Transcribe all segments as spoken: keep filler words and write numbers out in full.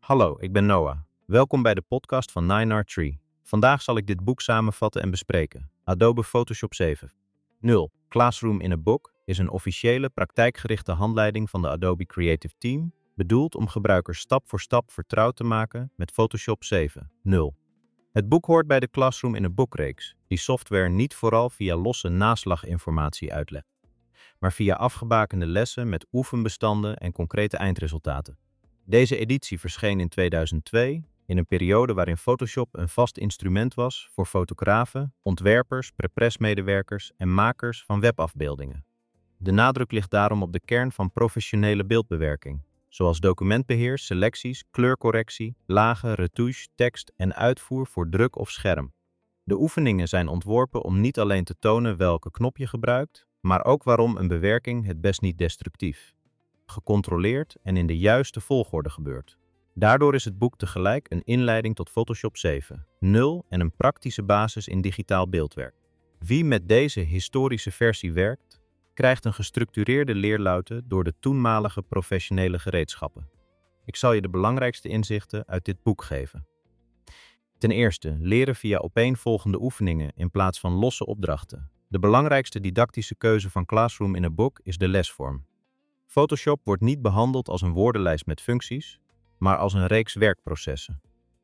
Hallo, ik ben Noah. Welkom bij de podcast van nine R Tree. Vandaag zal ik dit boek samenvatten en bespreken. Adobe Photoshop zeven. nul. Classroom in a Book is een officiële, praktijkgerichte handleiding van de Adobe Creative Team, bedoeld om gebruikers stap voor stap vertrouwd te maken met Photoshop zeven. nul. Het boek hoort bij de Classroom in a Book-reeks, die software niet vooral via losse naslaginformatie uitlegt, maar via afgebakende lessen met oefenbestanden en concrete eindresultaten. Deze editie verscheen in tweeduizend twee, in een periode waarin Photoshop een vast instrument was voor fotografen, ontwerpers, prepressmedewerkers en makers van webafbeeldingen. De nadruk ligt daarom op de kern van professionele beeldbewerking, zoals documentbeheer, selecties, kleurcorrectie, lagen, retouche, tekst en uitvoer voor druk of scherm. De oefeningen zijn ontworpen om niet alleen te tonen welke knop je gebruikt, maar ook waarom een bewerking het best niet destructief, gecontroleerd en in de juiste volgorde gebeurt. Daardoor is het boek tegelijk een inleiding tot Photoshop zeven. nul en een praktische basis in digitaal beeldwerk. Wie met deze historische versie werkt, krijgt een gestructureerde leerluite door de toenmalige professionele gereedschappen. Ik zal je de belangrijkste inzichten uit dit boek geven. Ten eerste, leren via opeenvolgende oefeningen in plaats van losse opdrachten. De belangrijkste didactische keuze van Classroom in a Book is de lesvorm. Photoshop wordt niet behandeld als een woordenlijst met functies, maar als een reeks werkprocessen.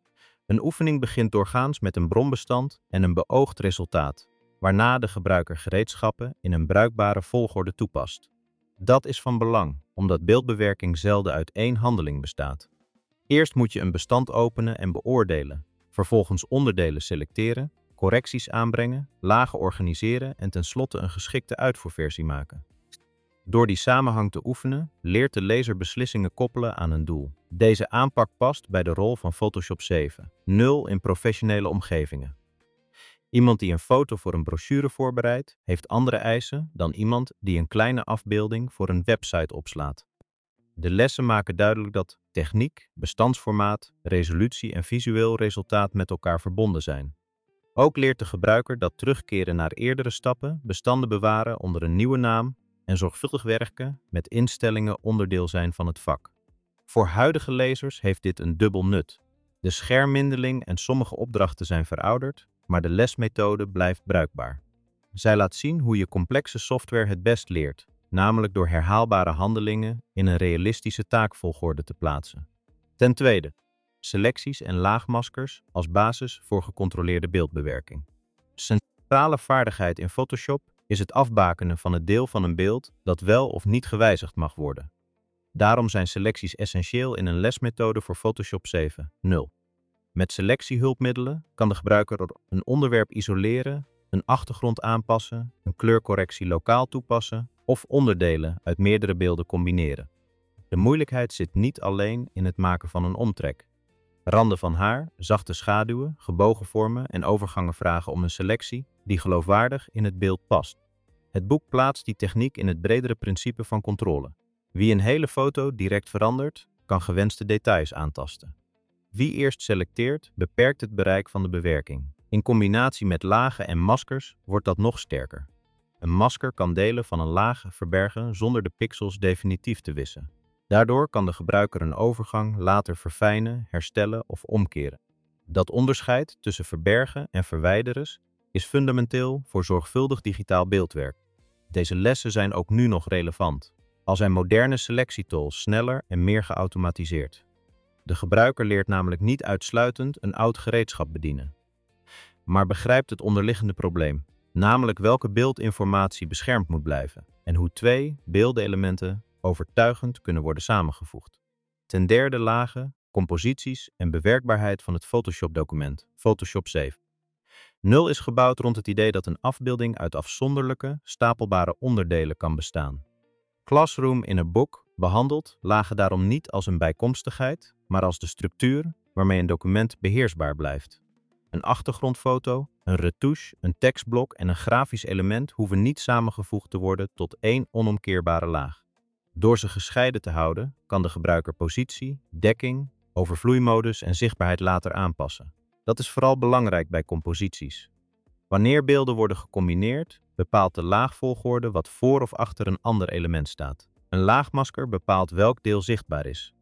Een oefening begint doorgaans met een bronbestand en een beoogd resultaat, waarna de gebruiker gereedschappen in een bruikbare volgorde toepast. Dat is van belang, omdat beeldbewerking zelden uit één handeling bestaat. Eerst moet je een bestand openen en beoordelen, vervolgens onderdelen selecteren, correcties aanbrengen, lagen organiseren en tenslotte een geschikte uitvoerversie maken. Door die samenhang te oefenen, leert de lezer beslissingen koppelen aan een doel. Deze aanpak past bij de rol van Photoshop zeven. nul in professionele omgevingen. Iemand die een foto voor een brochure voorbereidt, heeft andere eisen dan iemand die een kleine afbeelding voor een website opslaat. De lessen maken duidelijk dat techniek, bestandsformaat, resolutie en visueel resultaat met elkaar verbonden zijn. Ook leert de gebruiker dat terugkeren naar eerdere stappen, bestanden bewaren onder een nieuwe naam en zorgvuldig werken met instellingen onderdeel zijn van het vak. Voor huidige lezers heeft dit een dubbel nut. De schermmindeling en sommige opdrachten zijn verouderd, maar de lesmethode blijft bruikbaar. Zij laat zien hoe je complexe software het best leert, namelijk door herhaalbare handelingen in een realistische taakvolgorde te plaatsen. Ten tweede, selecties en laagmaskers als basis voor gecontroleerde beeldbewerking. Centrale vaardigheid in Photoshop is het afbakenen van het deel van een beeld dat wel of niet gewijzigd mag worden. Daarom zijn selecties essentieel in een lesmethode voor Photoshop zeven. nul. Met selectiehulpmiddelen kan de gebruiker een onderwerp isoleren, een achtergrond aanpassen, een kleurcorrectie lokaal toepassen of onderdelen uit meerdere beelden combineren. De moeilijkheid zit niet alleen in het maken van een omtrek. Randen van haar, zachte schaduwen, gebogen vormen en overgangen vragen om een selectie die geloofwaardig in het beeld past. Het boek plaatst die techniek in het bredere principe van controle. Wie een hele foto direct verandert, kan gewenste details aantasten. Wie eerst selecteert, beperkt het bereik van de bewerking. In combinatie met lagen en maskers wordt dat nog sterker. Een masker kan delen van een laag verbergen zonder de pixels definitief te wissen. Daardoor kan de gebruiker een overgang later verfijnen, herstellen of omkeren. Dat onderscheid tussen verbergen en verwijderen is fundamenteel voor zorgvuldig digitaal beeldwerk. Deze lessen zijn ook nu nog relevant, al zijn moderne selectietools sneller en meer geautomatiseerd. De gebruiker leert namelijk niet uitsluitend een oud gereedschap bedienen, maar begrijpt het onderliggende probleem, namelijk welke beeldinformatie beschermd moet blijven en hoe twee beeldelementen overtuigend kunnen worden samengevoegd. Ten derde lagen, composities en bewerkbaarheid van het Photoshop-document, Photoshop zeven. nul is gebouwd rond het idee dat een afbeelding uit afzonderlijke, stapelbare onderdelen kan bestaan. Classroom in a Book behandelt lagen daarom niet als een bijkomstigheid, maar als de structuur waarmee een document beheersbaar blijft. Een achtergrondfoto, een retouche, een tekstblok en een grafisch element hoeven niet samengevoegd te worden tot één onomkeerbare laag. Door ze gescheiden te houden, kan de gebruiker positie, dekking, overvloeimodus en zichtbaarheid later aanpassen. Dat is vooral belangrijk bij composities. Wanneer beelden worden gecombineerd, bepaalt de laagvolgorde wat voor of achter een ander element staat. Een laagmasker bepaalt welk deel zichtbaar is.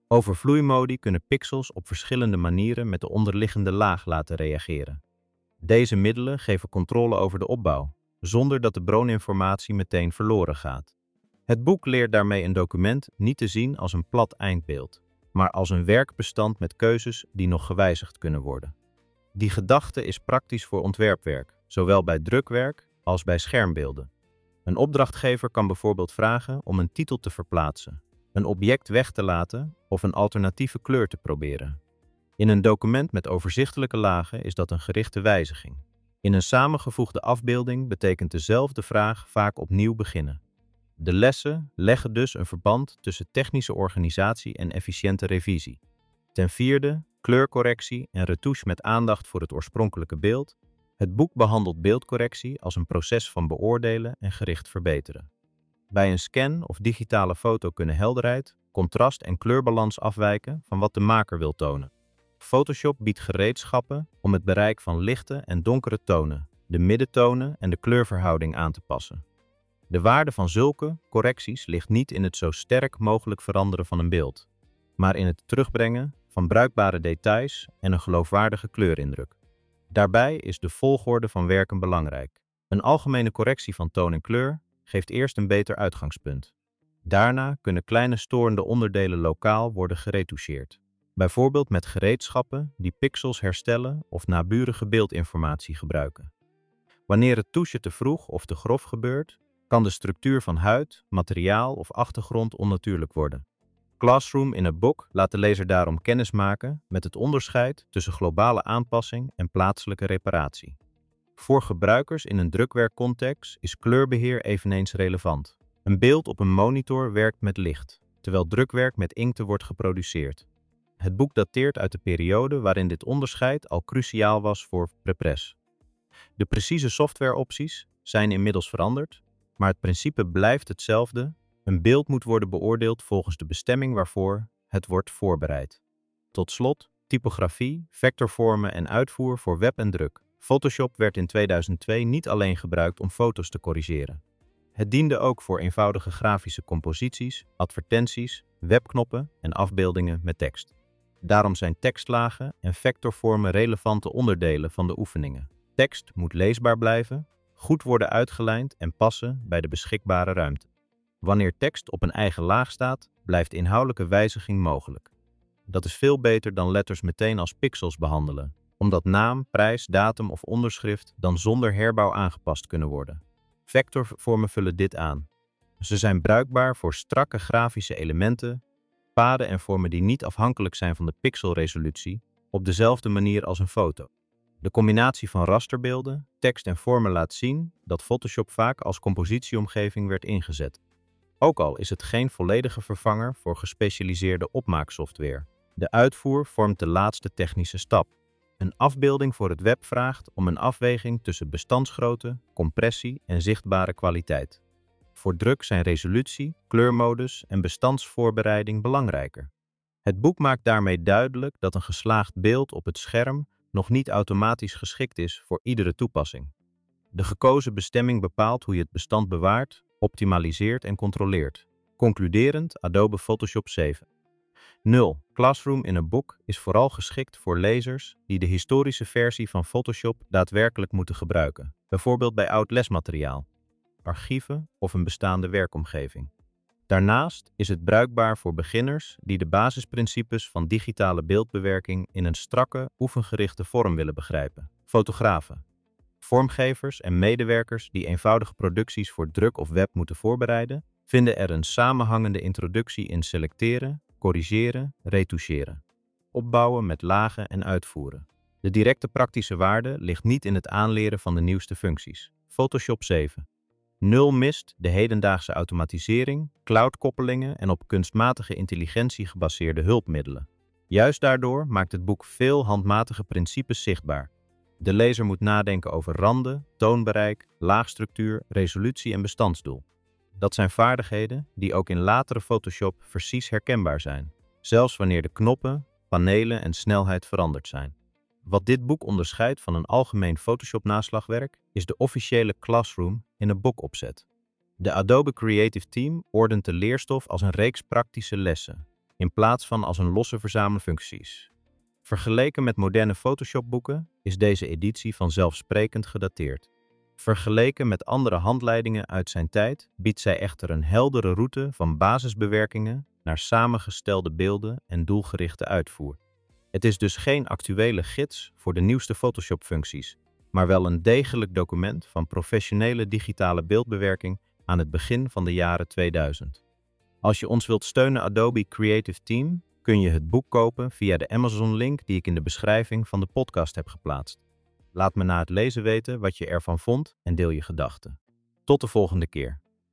Over vloeimodi kunnen pixels op verschillende manieren met de onderliggende laag laten reageren. Deze middelen geven controle over de opbouw, zonder dat de broninformatie meteen verloren gaat. Het boek leert daarmee een document niet te zien als een plat eindbeeld, maar als een werkbestand met keuzes die nog gewijzigd kunnen worden. Die gedachte is praktisch voor ontwerpwerk, zowel bij drukwerk als bij schermbeelden. Een opdrachtgever kan bijvoorbeeld vragen om een titel te verplaatsen, een object weg te laten of een alternatieve kleur te proberen. In een document met overzichtelijke lagen is dat een gerichte wijziging. In een samengevoegde afbeelding betekent dezelfde vraag vaak opnieuw beginnen. De lessen leggen dus een verband tussen technische organisatie en efficiënte revisie. Ten vierde, kleurcorrectie en retouche met aandacht voor het oorspronkelijke beeld. Het boek behandelt beeldcorrectie als een proces van beoordelen en gericht verbeteren. Bij een scan of digitale foto kunnen helderheid, contrast en kleurbalans afwijken van wat de maker wil tonen. Photoshop biedt gereedschappen om het bereik van lichte en donkere tonen, de middentonen en de kleurverhouding aan te passen. De waarde van zulke correcties ligt niet in het zo sterk mogelijk veranderen van een beeld, maar in het terugbrengen van bruikbare details en een geloofwaardige kleurindruk. Daarbij is de volgorde van werken belangrijk. Een algemene correctie van toon en kleur geeft eerst een beter uitgangspunt. Daarna kunnen kleine storende onderdelen lokaal worden geretoucheerd. Bijvoorbeeld met gereedschappen die pixels herstellen of naburige beeldinformatie gebruiken. Wanneer het touchen te vroeg of te grof gebeurt, kan de structuur van huid, materiaal of achtergrond onnatuurlijk worden. Classroom in a Book laat de lezer daarom kennis maken met het onderscheid tussen globale aanpassing en plaatselijke reparatie. Voor gebruikers in een drukwerkcontext is kleurbeheer eveneens relevant. Een beeld op een monitor werkt met licht, terwijl drukwerk met inkten wordt geproduceerd. Het boek dateert uit de periode waarin dit onderscheid al cruciaal was voor prepress. De precieze softwareopties zijn inmiddels veranderd, maar het principe blijft hetzelfde. Een beeld moet worden beoordeeld volgens de bestemming waarvoor het wordt voorbereid. Tot slot, typografie, vectorvormen en uitvoer voor web en druk. Photoshop werd in tweeduizend twee niet alleen gebruikt om foto's te corrigeren. Het diende ook voor eenvoudige grafische composities, advertenties, webknoppen en afbeeldingen met tekst. Daarom zijn tekstlagen en vectorvormen relevante onderdelen van de oefeningen. Tekst moet leesbaar blijven, goed worden uitgelijnd en passen bij de beschikbare ruimte. Wanneer tekst op een eigen laag staat, blijft inhoudelijke wijziging mogelijk. Dat is veel beter dan letters meteen als pixels behandelen, omdat naam, prijs, datum of onderschrift dan zonder herbouw aangepast kunnen worden. Vectorvormen vullen dit aan. Ze zijn bruikbaar voor strakke grafische elementen, paden en vormen die niet afhankelijk zijn van de pixelresolutie, op dezelfde manier als een foto. De combinatie van rasterbeelden, tekst en vormen laat zien dat Photoshop vaak als compositieomgeving werd ingezet. Ook al is het geen volledige vervanger voor gespecialiseerde opmaaksoftware. De uitvoer vormt de laatste technische stap. Een afbeelding voor het web vraagt om een afweging tussen bestandsgrootte, compressie en zichtbare kwaliteit. Voor druk zijn resolutie, kleurmodus en bestandsvoorbereiding belangrijker. Het boek maakt daarmee duidelijk dat een geslaagd beeld op het scherm nog niet automatisch geschikt is voor iedere toepassing. De gekozen bestemming bepaalt hoe je het bestand bewaart, optimaliseert en controleert. Concluderend Adobe Photoshop zeven. nul. Classroom in a Book is vooral geschikt voor lezers die de historische versie van Photoshop daadwerkelijk moeten gebruiken, bijvoorbeeld bij oud lesmateriaal, archieven of een bestaande werkomgeving. Daarnaast is het bruikbaar voor beginners die de basisprincipes van digitale beeldbewerking in een strakke, oefengerichte vorm willen begrijpen. Fotografen, vormgevers en medewerkers die eenvoudige producties voor druk of web moeten voorbereiden, vinden er een samenhangende introductie in selecteren, corrigeren, retoucheren, opbouwen met lagen en uitvoeren. De directe praktische waarde ligt niet in het aanleren van de nieuwste functies. Photoshop zeven. Nul mist de hedendaagse automatisering, cloudkoppelingen en op kunstmatige intelligentie gebaseerde hulpmiddelen. Juist daardoor maakt het boek veel handmatige principes zichtbaar. De lezer moet nadenken over randen, toonbereik, laagstructuur, resolutie en bestandsdoel. Dat zijn vaardigheden die ook in latere Photoshop precies herkenbaar zijn, zelfs wanneer de knoppen, panelen en snelheid veranderd zijn. Wat dit boek onderscheidt van een algemeen Photoshop-naslagwerk is de officiële Classroom in a Book opzet. De Adobe Creative Team ordent de leerstof als een reeks praktische lessen, in plaats van als een losse verzamelfuncties. Vergeleken met moderne Photoshop-boeken is deze editie vanzelfsprekend gedateerd. Vergeleken met andere handleidingen uit zijn tijd biedt zij echter een heldere route van basisbewerkingen naar samengestelde beelden en doelgerichte uitvoer. Het is dus geen actuele gids voor de nieuwste Photoshop-functies, maar wel een degelijk document van professionele digitale beeldbewerking aan het begin van de jaren tweeduizend. Als je ons wilt steunen Adobe Creative Team, kun je het boek kopen via de Amazon-link die ik in de beschrijving van de podcast heb geplaatst. Laat me na het lezen weten wat je ervan vond en deel je gedachten. Tot de volgende keer.